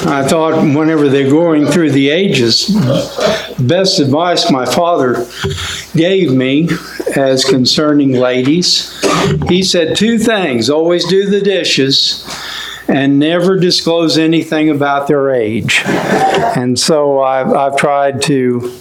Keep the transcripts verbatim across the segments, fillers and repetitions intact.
I thought whenever they're going through the ages, best advice my father gave me as concerning ladies, he said two things: always do the dishes and never disclose anything about their age. And so I've, I've tried to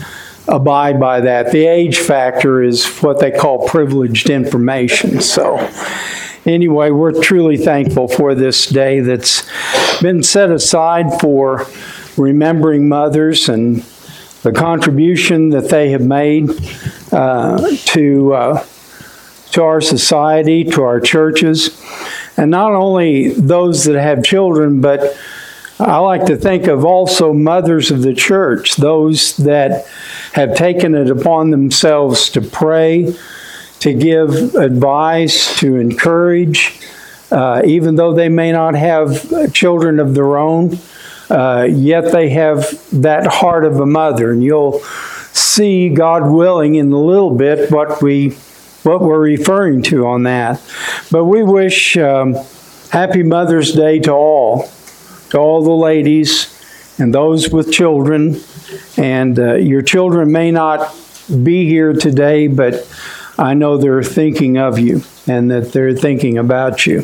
abide by that. The age factor is what they call privileged information. So anyway, we're truly thankful for this day that's been set aside for remembering mothers and the contribution that they have made uh, to uh, to our society, to our churches, and not only those that have children, but I like to think of also mothers of the church, those that have taken it upon themselves to pray, to give advice, to encourage, uh, even though they may not have children of their own, uh, yet they have that heart of a mother. And you'll see, God willing, in a little bit what we what we're referring to on that. But we wish um, Happy Mother's Day to all, to all the ladies and those with children. And uh, your children may not be here today, but I know they're thinking of you and that they're thinking about you.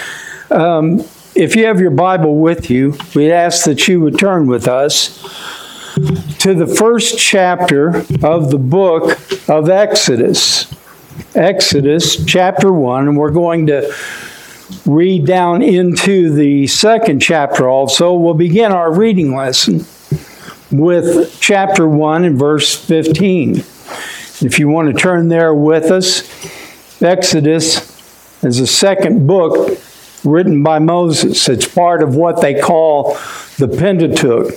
Um, if you have your Bible with you, we ask that you would turn with us to the first chapter of the book of Exodus. Exodus chapter one, and we're going to read down into the second chapter also. We'll begin our reading lesson with chapter one and verse fifteen. If you want to turn there with us, Exodus is the second book written by Moses. It's part of what they call the Pentateuch.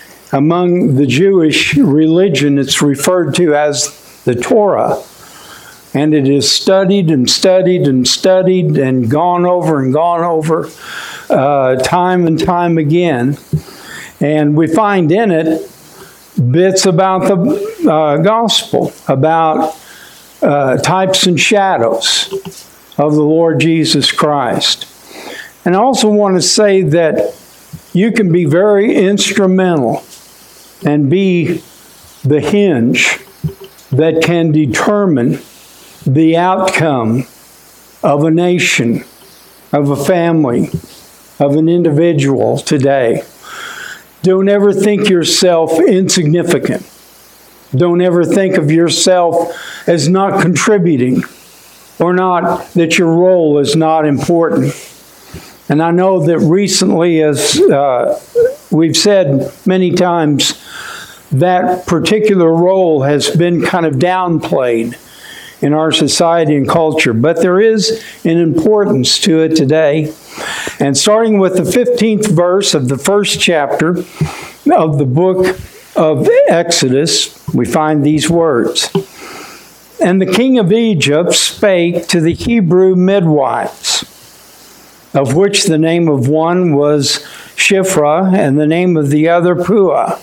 Among the Jewish religion, it's referred to as the Torah. And it is studied and studied and studied and gone over and gone over uh, time and time again. And we find in it bits about the uh, gospel, about uh, types and shadows of the Lord Jesus Christ. And I also want to say that you can be very instrumental and be the hinge that can determine the outcome of a nation, of a family, of an individual today. Don't ever think yourself insignificant. Don't ever think of yourself as not contributing or not that your role is not important. And I know that recently, as uh, we've said many times, that particular role has been kind of downplayed in our society and culture. But there is an importance to it today. And starting with the fifteenth verse of the first chapter of the book of Exodus, we find these words. And the king of Egypt spake to the Hebrew midwives, of which the name of one was Shiphrah, and the name of the other Puah.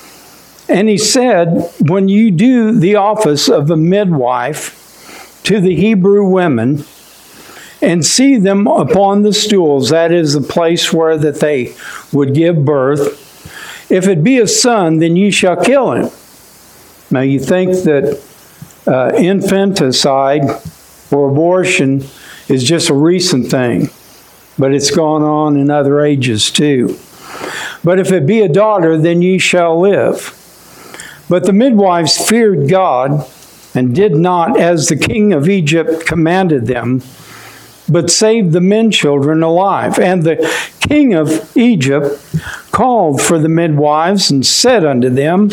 And he said, when you do the office of a midwife to the Hebrew women, and see them upon the stools, that is the place where that they would give birth, if it be a son, then ye shall kill him. Now you think that uh, infanticide or abortion is just a recent thing, but it's gone on in other ages too. But if it be a daughter, then ye shall live. But the midwives feared God, and did not as the king of Egypt commanded them, but saved the men children alive. And the king of Egypt called for the midwives and said unto them,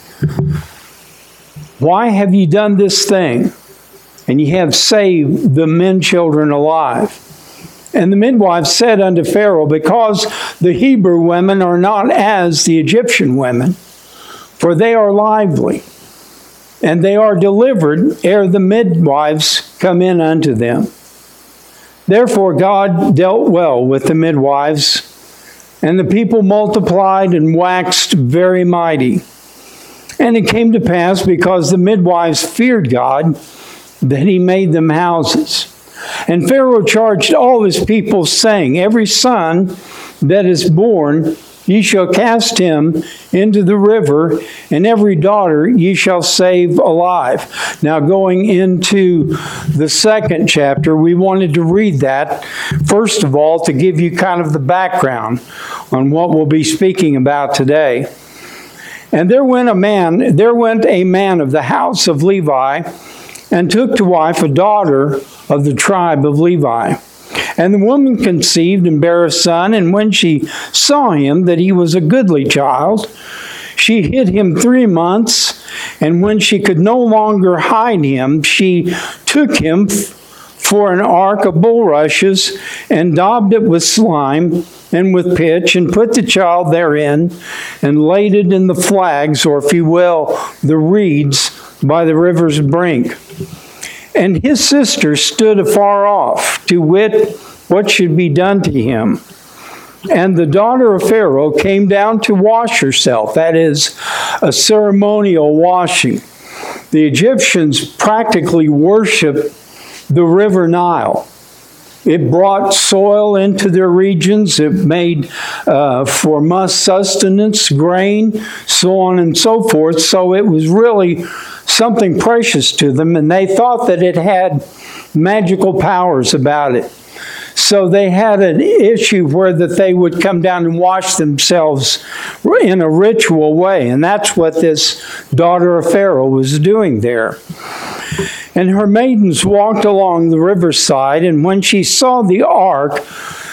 why have ye done this thing? And ye have saved the men children alive. And the midwives said unto Pharaoh, because the Hebrew women are not as the Egyptian women, for they are lively, and they are delivered ere the midwives come in unto them. Therefore God dealt well with the midwives, and the people multiplied and waxed very mighty. And it came to pass, because the midwives feared God, that he made them houses. And Pharaoh charged all his people, saying, every son that is born ye shall cast him into the river, and every daughter ye shall save alive. Now, going into the second chapter, we wanted to read that, first of all, to give you kind of the background on what we'll be speaking about today. And there went a man, there went a man of the house of Levi, and took to wife a daughter of the tribe of Levi. And the woman conceived and bare a son, and when she saw him that he was a goodly child, she hid him three months, and when she could no longer hide him, she took him for an ark of bulrushes, and daubed it with slime and with pitch, and put the child therein, and laid it in the flags, or if you will, the reeds, by the river's brink. And his sister stood afar off, to wit, what should be done to him. And the daughter of Pharaoh came down to wash herself, that is, a ceremonial washing. The Egyptians practically worshiped the river Nile. It brought soil into their regions. It made uh, for must sustenance, grain, so on and so forth. So it was really something precious to them, and they thought that it had magical powers about it. So they had an issue where that they would come down and wash themselves in a ritual way, and that's what this daughter of Pharaoh was doing there. And her maidens walked along the riverside, and when she saw the ark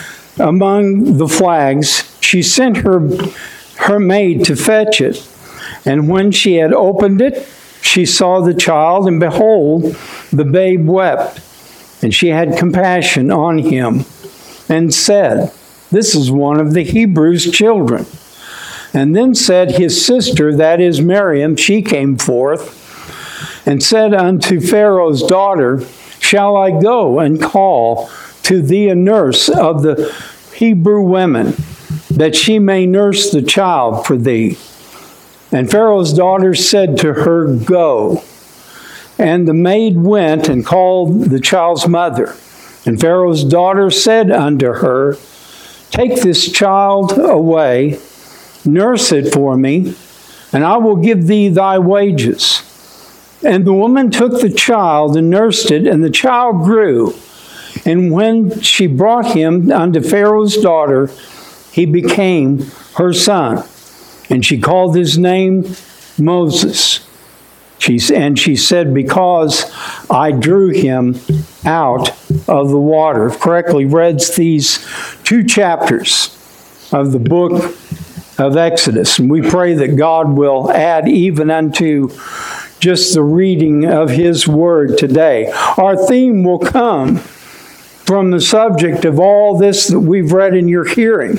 among the flags, she sent her, her maid to fetch it. And when she had opened it, she saw the child, and behold, the babe wept. And she had compassion on him, and said, This is one of the Hebrews' children. And then said his sister, that is Miriam, she came forth, and said unto Pharaoh's daughter, Shall I go and call to thee a nurse of the Hebrew women, that she may nurse the child for thee? And Pharaoh's daughter said to her, Go. And the maid went and called the child's mother. And Pharaoh's daughter said unto her, Take this child away, nurse it for me, and I will give thee thy wages. And the woman took the child and nursed it, and the child grew. And when she brought him unto Pharaoh's daughter, he became her son. And she called his name Moses. She, and she said, Because I drew him out of the water. I've correctly read these two chapters of the book of Exodus. And we pray that God will add even unto just the reading of his word today. Our theme will come from the subject of all this that we've read in your hearing.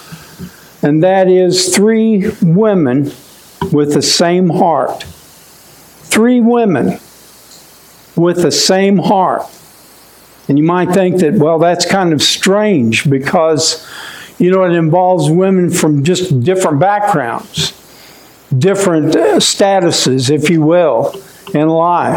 And that is three women with the same heart. Three women with the same heart. And you might think that, well, that's kind of strange because, you know, it involves women from just different backgrounds, different statuses, if you will, in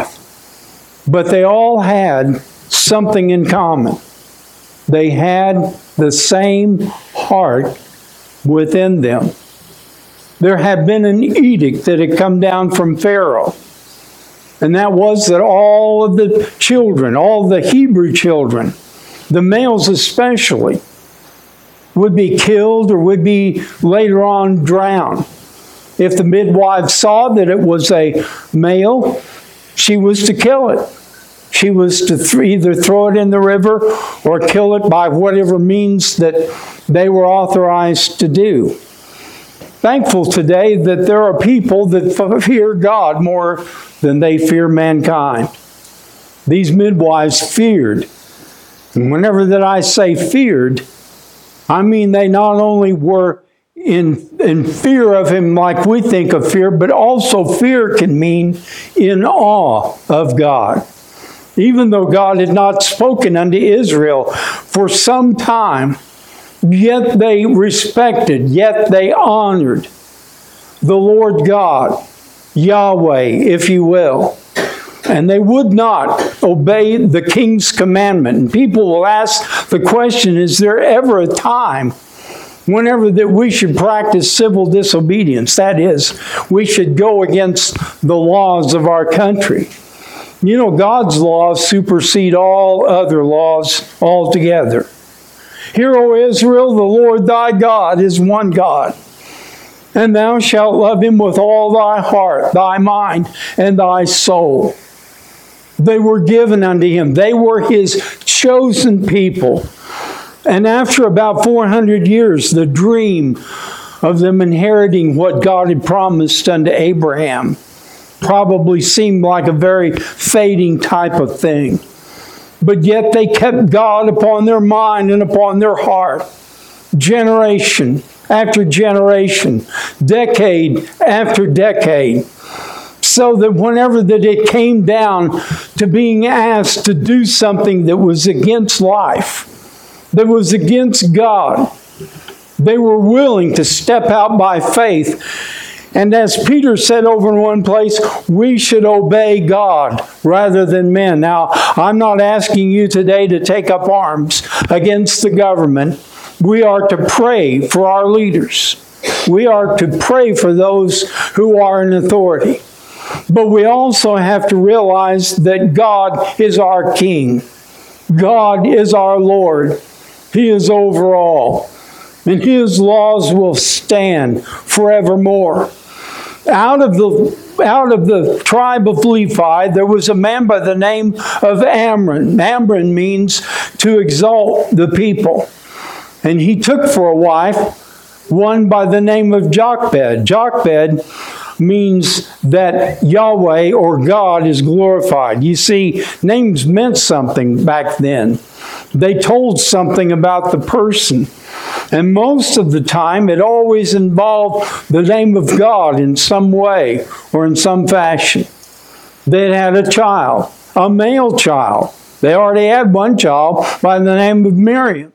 life. But they all had something in common. They had the same heart within them. There had been an edict that had come down from Pharaoh. And that was that all of the children, all the Hebrew children, the males especially, would be killed or would be later on drowned. If the midwife saw that it was a male, she was to kill it. She was to th- either throw it in the river or kill it by whatever means that they were authorized to do. Thankful today that there are people that fear God more than they fear mankind. These midwives feared. And whenever that I say feared, I mean they not only were in, in fear of him like we think of fear, but also fear can mean in awe of God. Even though God had not spoken unto Israel for some time, yet they respected, yet they honored the Lord God, Yahweh, if you will. And they would not obey the king's commandment. And people will ask the question, is there ever a time whenever that we should practice civil disobedience. That is, we should go against the laws of our country. You know, God's laws supersede all other laws altogether. Hear, O Israel, the Lord thy God is one God. And thou shalt love him with all thy heart, thy mind, and thy soul. They were given unto him. They were his chosen people. And after about four hundred years, the dream of them inheriting what God had promised unto Abraham probably seemed like a very fading type of thing. But yet they kept God upon their mind and upon their heart. Generation after generation, decade after decade. So that whenever that it came down to being asked to do something that was against life, that was against God, they were willing to step out by faith. And as Peter said over in one place, we should obey God rather than men. Now, I'm not asking you today to take up arms against the government. We are to pray for our leaders. We are to pray for those who are in authority. But we also have to realize that God is our King. God is our Lord. He is over all. And His laws will stand forevermore. Out of the out of the tribe of Levi, there was a man by the name of Amram. Amram means to exalt the people. And he took for a wife one by the name of Jochebed. Jochebed means that Yahweh or God is glorified. You see, names meant something back then. They told something about the person. And most of the time, it always involved the name of God in some way or in some fashion. They had a child, a male child. They already had one child by the name of Miriam.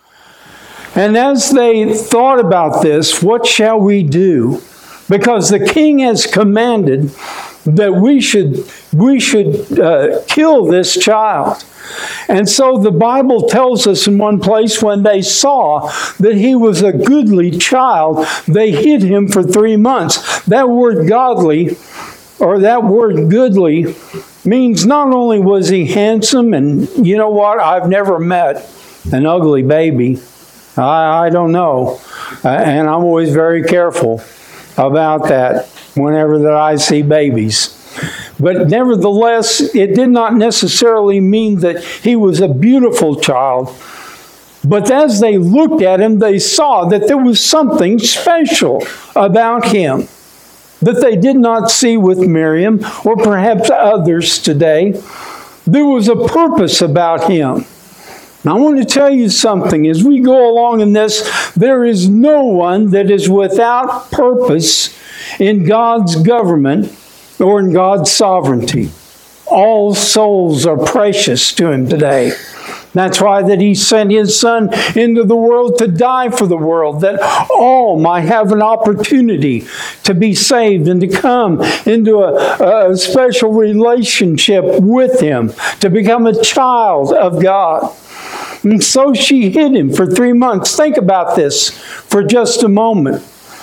And as they thought about this, what shall we do? Because the king has commanded that we should, we should uh, kill this child. And so the Bible tells us in one place, when they saw that he was a goodly child, they hid him for three months. That word godly, or that word goodly, means not only was he handsome, and you know what, I've never met an ugly baby. I, I don't know. Uh, and I'm always very careful about that whenever that I see babies. But nevertheless, it did not necessarily mean that he was a beautiful child. But as they looked at him, they saw that there was something special about him that they did not see with Miriam or perhaps others today. There was a purpose about him. Now, I want to tell you something. As we go along in this, there is no one that is without purpose in God's government or in God's sovereignty. All souls are precious to Him today. That's why that He sent His Son into the world to die for the world, that all might have an opportunity to be saved and to come into a, a special relationship with Him, to become a child of God. And so she hid him for three months. Think about this for just a moment.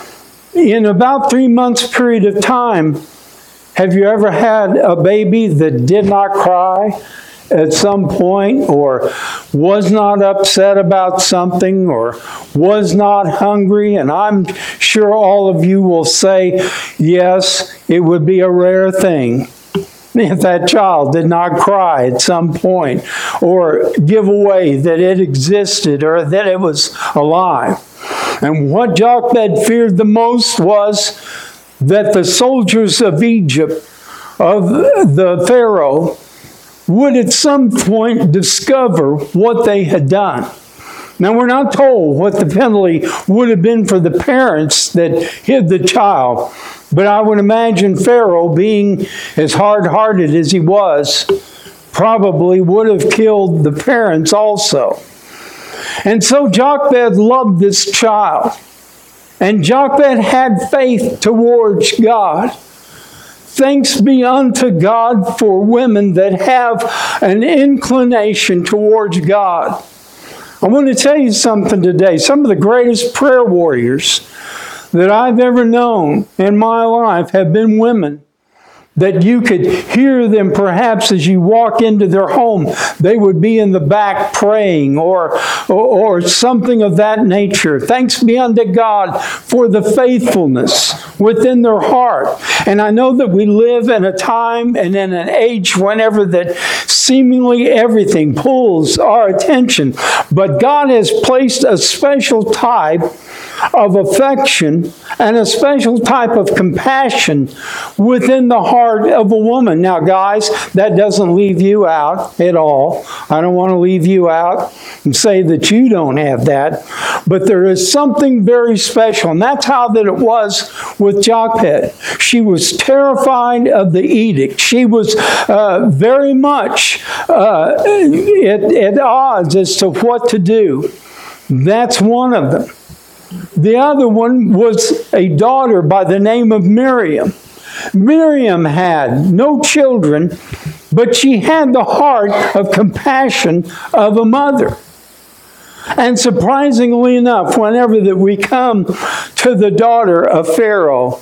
In about three months period of time, have you ever had a baby that did not cry at some point, or was not upset about something, or was not hungry? And I'm sure all of you will say, yes, it would be a rare thing if that child did not cry at some point, or give away that it existed or that it was alive. And what Jochebed feared the most was that the soldiers of Egypt, of the Pharaoh, would at some point discover what they had done. Now, we're not told what the penalty would have been for the parents that hid the child, but I would imagine Pharaoh, being as hard-hearted as he was, probably would have killed the parents also. And so Jochebed loved this child. And Jochebed had faith towards God. Thanks be unto God for women that have an inclination towards God. I want to tell you something today. Some of the greatest prayer warriors that I've ever known in my life have been women that you could hear them perhaps as you walk into their home. They would be in the back praying or, or, or something of that nature. Thanks be unto God for the faithfulness within their heart. And I know that we live in a time and in an age whenever that seemingly everything pulls our attention. But God has placed a special type of affection and a special type of compassion within the heart of a woman. Now, guys, that doesn't leave you out at all. I don't want to leave you out and say that you don't have that. But there is something very special, and that's how that it was with Jochebed. She was terrified of the edict. She was uh, very much uh, at, at odds as to what to do. That's one of them. The other one was a daughter by the name of Miriam. Miriam had no children, but she had the heart of compassion of a mother. And surprisingly enough, whenever that we come to the daughter of Pharaoh,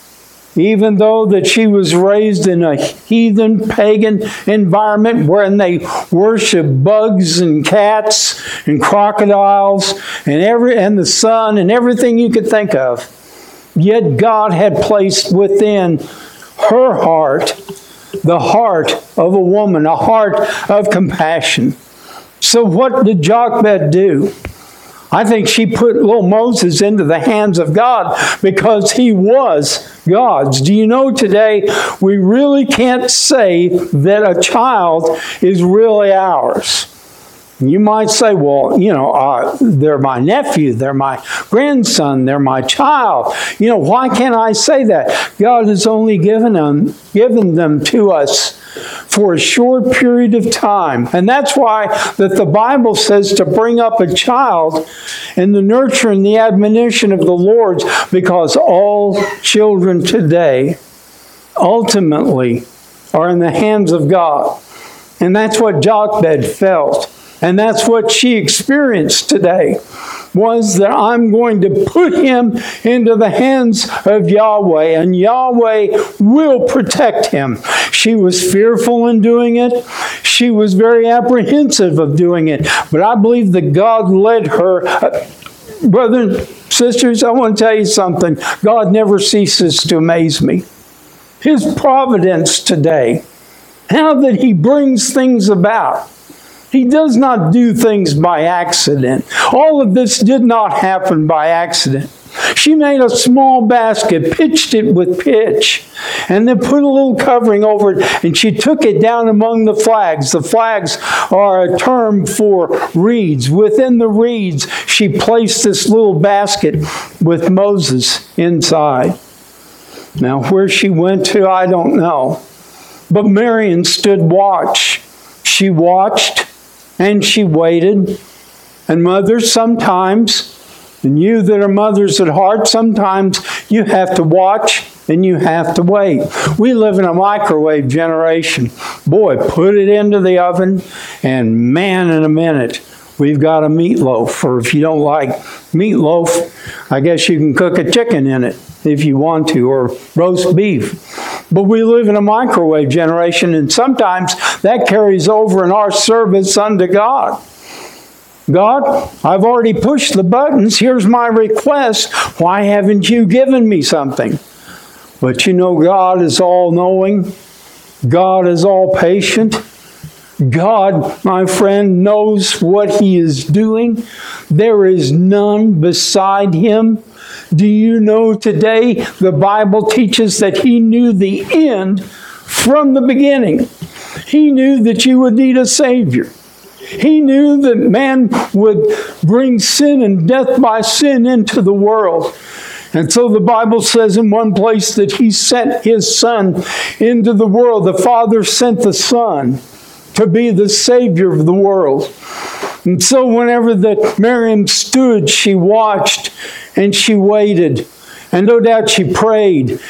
even though that she was raised in a heathen, pagan environment wherein they worship bugs and cats and crocodiles and every and the sun and everything you could think of, yet God had placed within her heart the heart of a woman, a heart of compassion. So what did Jochebed do? I think she put little Moses into the hands of God because he was God's. Do you know today we really can't say that a child is really ours? You might say, well, you know, uh, they're my nephew, they're my grandson, they're my child. You know, why can't I say that? God has only given them, given them to us for a short period of time. And that's why that the Bible says to bring up a child in the nurture and the admonition of the Lord, because all children today ultimately are in the hands of God. And that's what Jochebed felt. And that's what she experienced today, was that I'm going to put him into the hands of Yahweh, and Yahweh will protect him. She was fearful in doing it. She was very apprehensive of doing it. But I believe that God led her. Uh, brothers and sisters, I want to tell you something. God never ceases to amaze me. His providence today, how that he brings things about. He does not do things by accident. All of this did not happen by accident. She made a small basket, pitched it with pitch, and then put a little covering over it, and she took it down among the flags. The flags are a term for reeds. Within the reeds, she placed this little basket with Moses inside. Now, where she went to, I don't know. But Miriam stood watch. She watched. And she waited. And mothers, sometimes, and you that are mothers at heart, sometimes you have to watch and you have to wait. We live in a microwave generation. Boy, put it into the oven, and man, in a minute, we've got a meatloaf. Or if you don't like meatloaf, I guess you can cook a chicken in it if you want to, or roast beef. But we live in a microwave generation, and sometimes that carries over in our service unto God. God, I've already pushed the buttons. Here's my request. Why haven't you given me something? But you know, God is all-knowing. God is all-patient. God, my friend, knows what he is doing. There is none beside him. Do you know today the Bible teaches that he knew the end from the beginning. He knew that you would need a Savior. He knew that man would bring sin and death by sin into the world. And so the Bible says in one place that he sent his Son into the world. The Father sent the Son to be the Savior of the world. And so whenever that Miriam stood, she watched and she waited. And no doubt she prayed.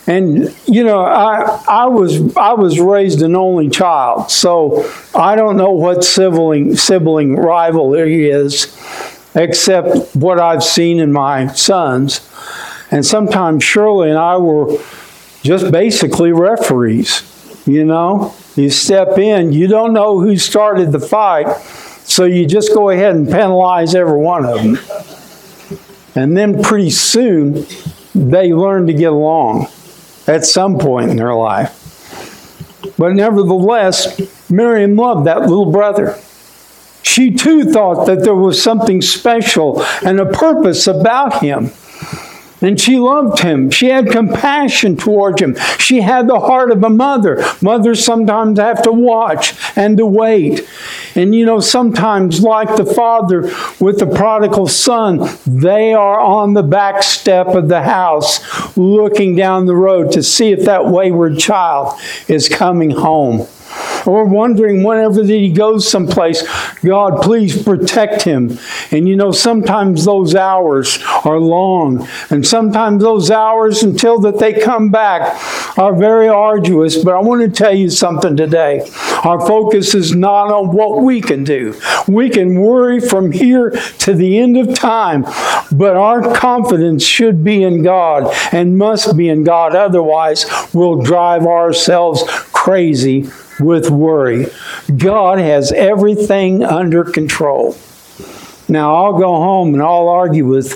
And, you know, I, I was I was raised an only child, so I don't know what sibling, sibling rivalry is, except what I've seen in my sons. And sometimes Shirley and I were just basically referees, you know. You step in, you don't know who started the fight, so you just go ahead and penalize every one of them. And then pretty soon, they learn to get along at some point in their life. But nevertheless, Miriam loved that little brother. She too thought that there was something special and a purpose about him. And she loved him. She had compassion towards him. She had the heart of a mother. Mothers sometimes have to watch and to wait. And you know, sometimes like the father with the prodigal son, they are on the back step of the house looking down the road to see if that wayward child is coming home. Or wondering whenever that he goes someplace, God, please protect him. And you know, sometimes those hours are long. And sometimes those hours until that they come back are very arduous. But I want to tell you something today. Our focus is not on what we can do. We can worry from here to the end of time. But our confidence should be in God and must be in God. Otherwise, we'll drive ourselves crazy with worry. God has everything under control. Now, I'll go home and I'll argue with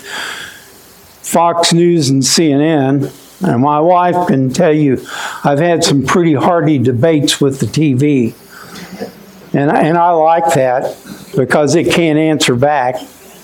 Fox News and C N N, and my wife can tell you I've had some pretty hearty debates with the T V. And I, and I like that because it can't answer back.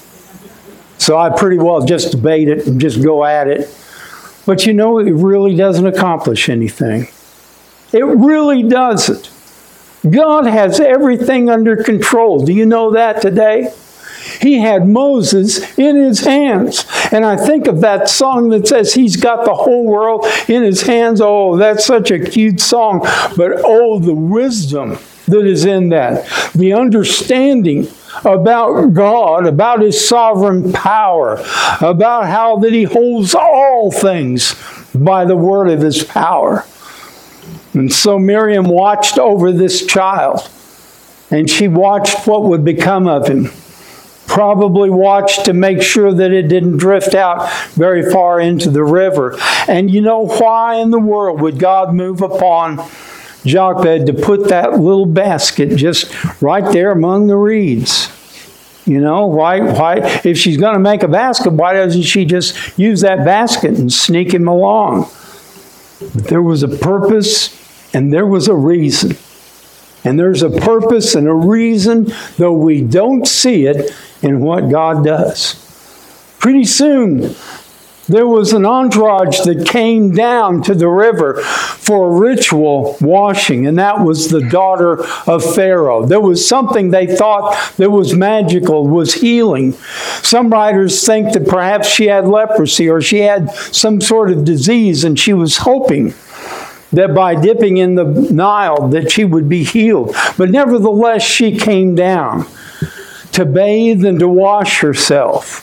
So I pretty well just debate it and just go at it. But you know, it really doesn't accomplish anything. It really doesn't. God has everything under control. Do you know that today? He had Moses in his hands. And I think of that song that says he's got the whole world in his hands. Oh, that's such a cute song. But oh, the wisdom that is in that. The understanding about God, about his sovereign power, about how that he holds all things by the word of his power. And so Miriam watched over this child, and she watched what would become of him. Probably watched to make sure that it didn't drift out very far into the river. And you know, why in the world would God move upon Jochebed to put that little basket just right there among the reeds? You know, why, why, if she's going to make a basket, why doesn't she just use that basket and sneak him along? But there was a purpose and there was a reason. And there's a purpose and a reason, though we don't see it in what God does. Pretty soon, there was an entourage that came down to the river for a ritual washing, and that was the daughter of Pharaoh. There was something they thought that was magical, was healing. Some writers think that perhaps she had leprosy or she had some sort of disease, and she was hoping that by dipping in the Nile that she would be healed. But nevertheless, she came down to bathe and to wash herself.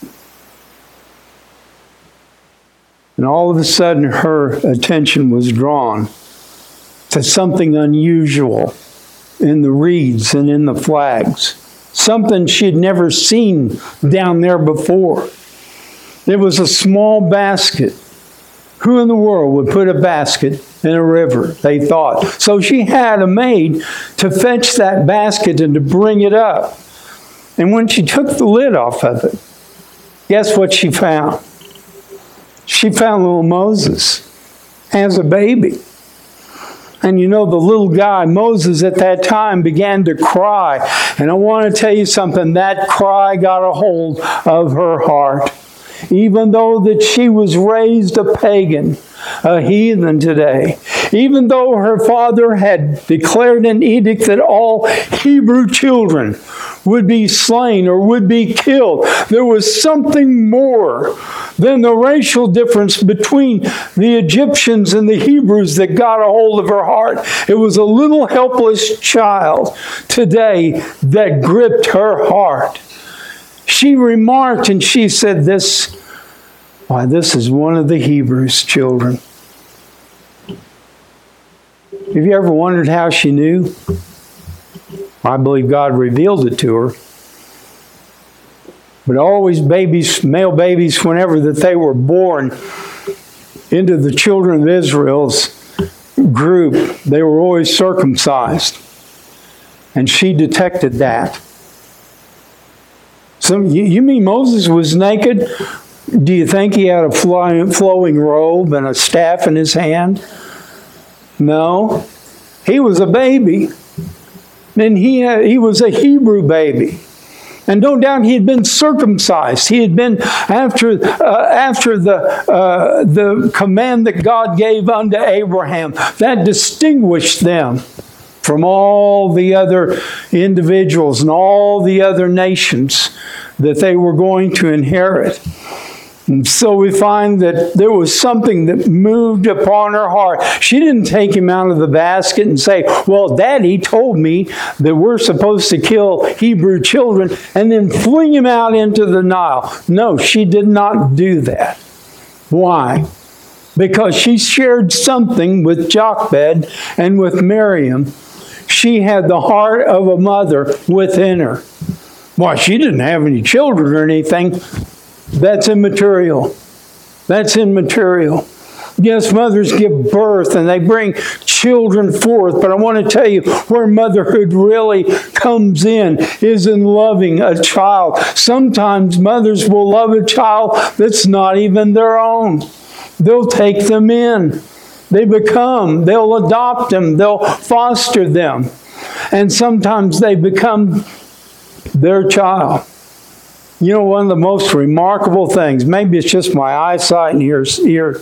And all of a sudden, her attention was drawn to something unusual in the reeds and in the flags. Something she'd never seen down there before. There was a small basket. Who in the world would put a basket in a river, they thought. So she had a maid to fetch that basket and to bring it up. And when she took the lid off of it, guess what she found? She found little Moses as a baby. And you know, the little guy, Moses, at that time began to cry. And I want to tell you something, that cry got a hold of her heart. Even though that she was raised a pagan, a heathen today, even though her father had declared an edict that all Hebrew children would be slain or would be killed, there was something more than the racial difference between the Egyptians and the Hebrews that got a hold of her heart. It was a little helpless child today that gripped her heart. She remarked and she said, "This, why, this is one of the Hebrews' children." Have you ever wondered how she knew? I believe God revealed it to her. But always babies, male babies, whenever that they were born into the children of Israel's group, they were always circumcised. And she detected that. So you, you mean Moses was naked? Do you think he had a flying, flowing robe and a staff in his hand? No. He was a baby. And he, had, he was a Hebrew baby. And no doubt he had been circumcised. He had been, after, uh, after the, uh, the command that God gave unto Abraham, that distinguished them from all the other individuals and all the other nations that they were going to inherit. And so we find that there was something that moved upon her heart. She didn't take him out of the basket and say, well, Daddy told me that we're supposed to kill Hebrew children and then fling him out into the Nile. No, she did not do that. Why? Because she shared something with Jochebed and with Miriam. She had the heart of a mother within her. Why, she didn't have any children or anything. That's immaterial. That's immaterial. Yes, mothers give birth and they bring children forth, but I want to tell you where motherhood really comes in is in loving a child. Sometimes mothers will love a child that's not even their own. They'll take them in. They become, they'll adopt them, they'll foster them. And sometimes they become their child. You know, one of the most remarkable things, maybe it's just my eyesight and ear, ear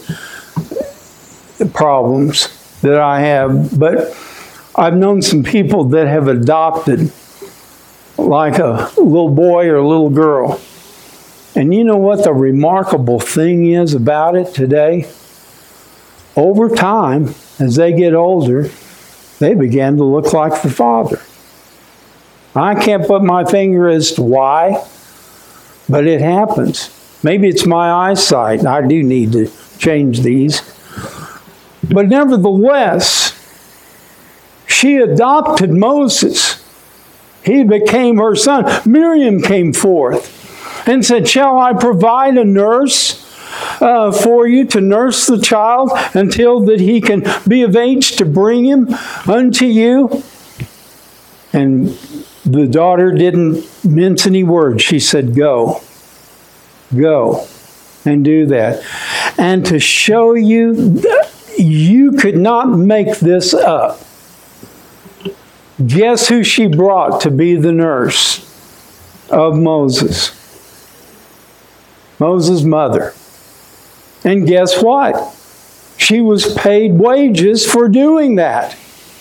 problems that I have, but I've known some people that have adopted like a little boy or a little girl. And you know what the remarkable thing is about it today? Over time, as they get older, they begin to look like the father. I can't put my finger as to why, but it happens. Maybe it's my eyesight. I do need to change these. But nevertheless, she adopted Moses. He became her son. Miriam came forth and said, shall I provide a nurse uh, for you to nurse the child until that he can be of age to bring him unto you? And the daughter didn't mince any words. She said, go. Go and do that. And to show you, you could not make this up. Guess who she brought to be the nurse of Moses? Moses' mother. And guess what? She was paid wages for doing that.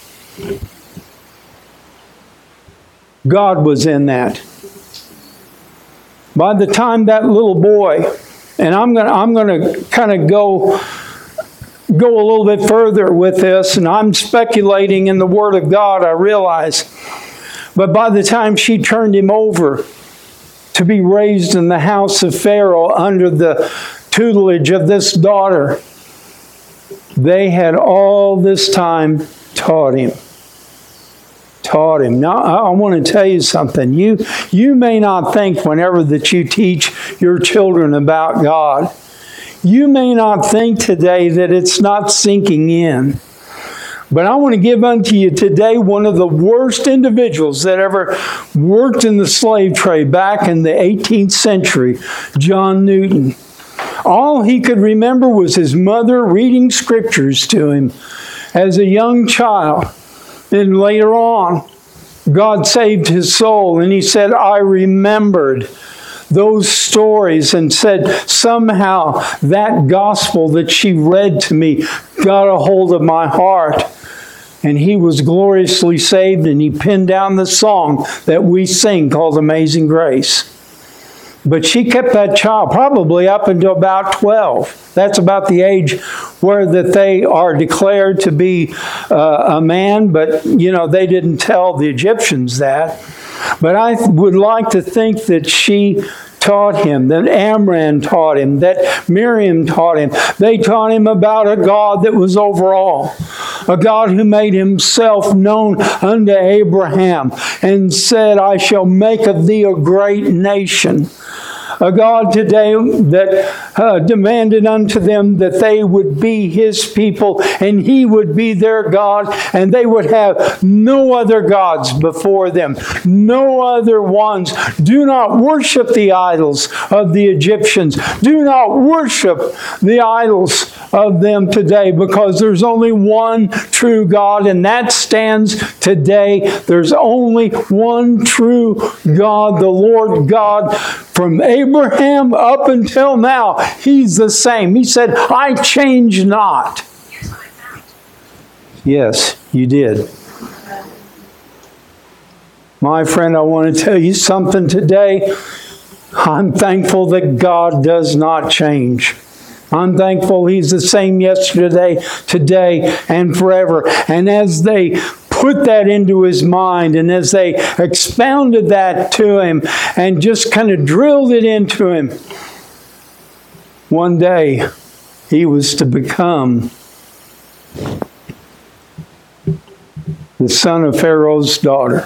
God was in that. By the time that little boy, and I'm going to I'm going to kind of go go a little bit further with this, and I'm speculating in the Word of God, I realize. But by the time she turned him over to be raised in the house of Pharaoh under the tutelage of this daughter, they had all this time taught him. Taught him. Now, I want to tell you something. You, you may not think whenever that you teach your children about God, you may not think today that it's not sinking in. But I want to give unto you today one of the worst individuals that ever worked in the slave trade back in the eighteenth century, John Newton. All he could remember was his mother reading scriptures to him as a young child. And later on, God saved his soul, and he said, I remembered those stories, and said somehow that gospel that she read to me got a hold of my heart. And he was gloriously saved, and he penned down the song that we sing called Amazing Grace. But she kept that child probably up until about twelve. That's about the age where that they are declared to be uh, a man, but you know, they didn't tell the Egyptians that. But I would like to think that she taught him, that Amram taught him, that Miriam taught him. They taught him about a God that was over all. a God who made himself known unto Abraham and said, I shall make of thee a great nation. A God today that uh, demanded unto them that they would be his people and he would be their God, and they would have no other gods before them, no other ones. Do not worship the idols of the Egyptians. Do not worship the idols of them today, because there's only one true God, and that stands today. There's only one true God, the Lord God. From Abraham up until now, he's the same. He said, I change not. Yes, you did. My friend, I want to tell you something today. I'm thankful that God does not change. I'm thankful he's the same yesterday, today, and forever. And as they put that into his mind, and as they expounded that to him and just kind of drilled it into him, one day he was to become the son of Pharaoh's daughter.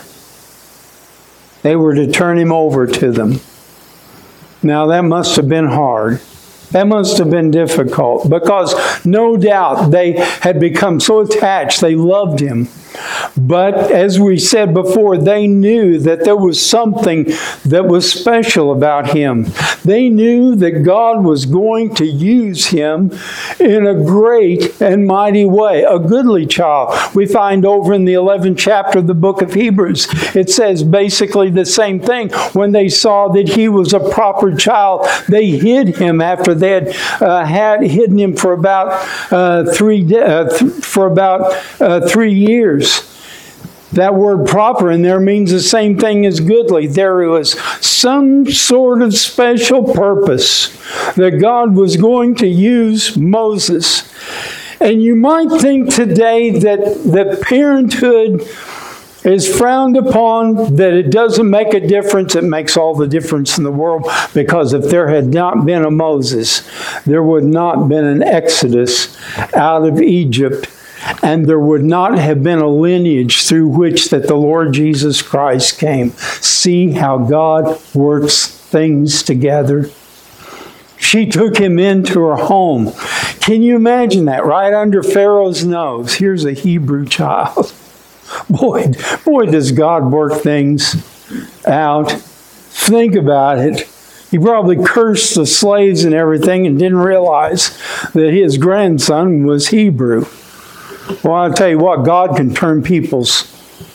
They were to turn him over to them. Now that must have been hard. That must have been difficult, because no doubt they had become so attached, they loved him. But as we said before, they knew that there was something that was special about him. They knew that God was going to use him in a great and mighty way, a goodly child. We find over in the eleventh chapter of the book of Hebrews, it says basically the same thing. When they saw that he was a proper child, they hid him after they had, uh, had hidden him for about uh, three uh, th- for about uh, three years. That word proper in there means the same thing as goodly. There was some sort of special purpose that God was going to use Moses. And you might think today that, that parenthood is frowned upon, that it doesn't make a difference. It makes all the difference in the world, because if there had not been a Moses, there would not have been an Exodus out of Egypt. And there would not have been a lineage through which that the Lord Jesus Christ came. See how God works things together. She took him into her home. Can you imagine that? Right under Pharaoh's nose. Here's a Hebrew child. Boy, boy, does God work things out. Think about it. He probably cursed the slaves and everything and didn't realize that his grandson was Hebrew. Well, I'll tell you what, God can turn people's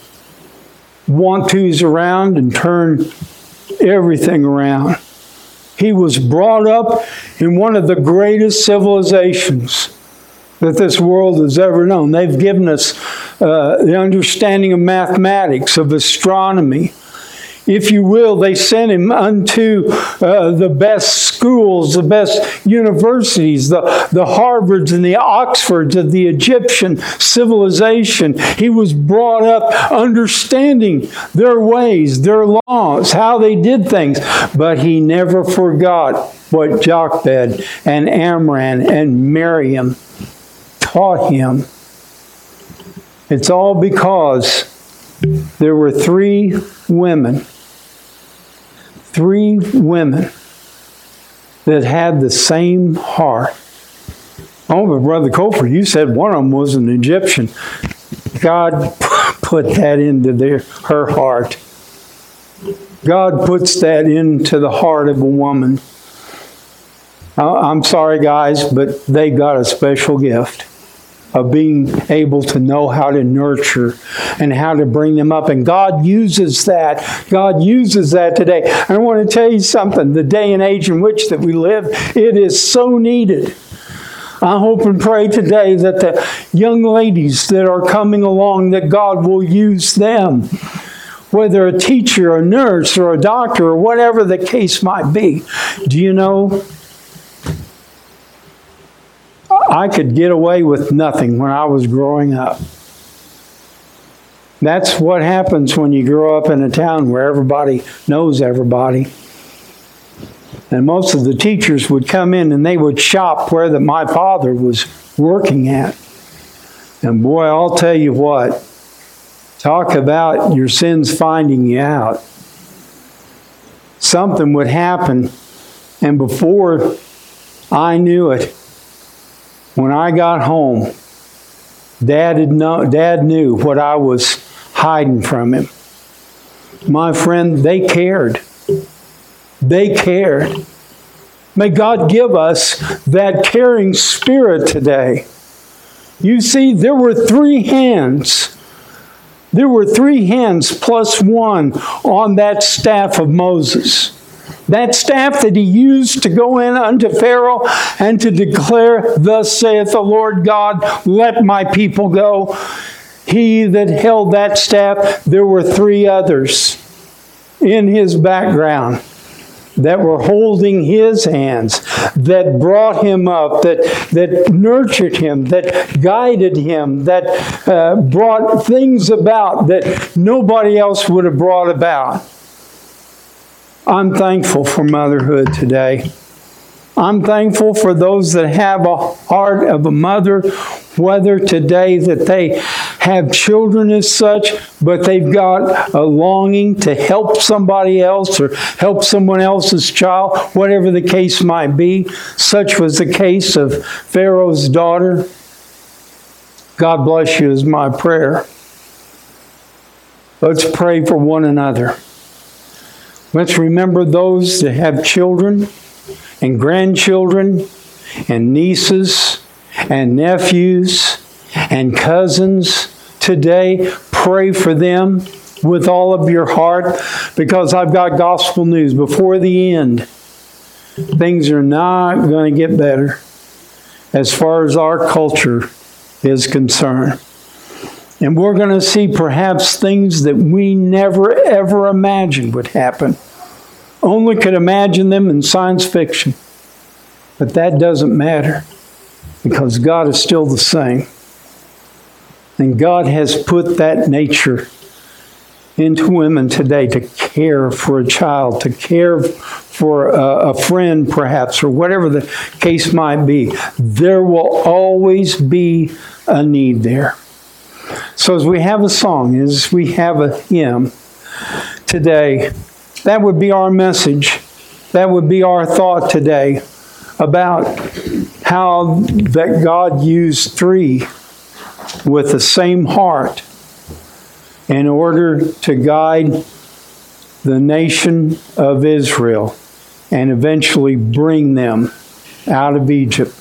want-tos around and turn everything around. He was brought up in one of the greatest civilizations that this world has ever known. They've given us uh, the understanding of mathematics, of astronomy. If you will, they sent him unto uh, the best schools, the best universities, the, the Harvards and the Oxfords of the Egyptian civilization. He was brought up understanding their ways, their laws, how they did things. But he never forgot what Jochebed and Amram and Miriam taught him. It's all because there were three women, three women that had the same heart. Oh, but Brother Cofer, you said one of them was an Egyptian. God put that into their, her heart. God puts that into the heart of a woman. I'm sorry, guys, but they got a special gift of being able to know how to nurture and how to bring them up. And God uses that. God uses that today. And I want to tell you something. The day and age in which that we live, it is so needed. I hope and pray today that the young ladies that are coming along, that God will use them, whether a teacher, a nurse, or a doctor, or whatever the case might be. Do you know, I could get away with nothing when I was growing up. That's what happens when you grow up in a town where everybody knows everybody. And most of the teachers would come in and they would shop where that my father was working at. And boy, I'll tell you what, talk about your sins finding you out. Something would happen, and before I knew it, when I got home, Dad had know, Dad knew what I was hiding from him. My friend, they cared. They cared. May God give us that caring spirit today. You see, there were three hands. There were three hands plus one on that staff of Moses. That staff that he used to go in unto Pharaoh and to declare, "Thus saith the Lord God, let my people go." He that held that staff, there were three others in his background that were holding his hands, that brought him up, that, that nurtured him, that guided him, that uh, brought things about that nobody else would have brought about. I'm thankful for motherhood today. I'm thankful for those that have a heart of a mother, whether today that they have children as such, but they've got a longing to help somebody else or help someone else's child, whatever the case might be. Such was the case of Pharaoh's daughter. God bless you is my prayer. Let's pray for one another. Let's remember those that have children and grandchildren and nieces and nephews and cousins today. Pray for them with all of your heart, because I've got gospel news. Before the end, things are not going to get better as far as our culture is concerned. And we're going to see perhaps things that we never ever imagined would happen. Only could imagine them in science fiction. But that doesn't matter, because God is still the same. And God has put that nature into women today to care for a child, to care for a, a friend perhaps, or whatever the case might be. There will always be a need there. So as we have a song, as we have a hymn today, that would be our message. That would be our thought today about how that God used three with the same heart in order to guide the nation of Israel and eventually bring them out of Egypt.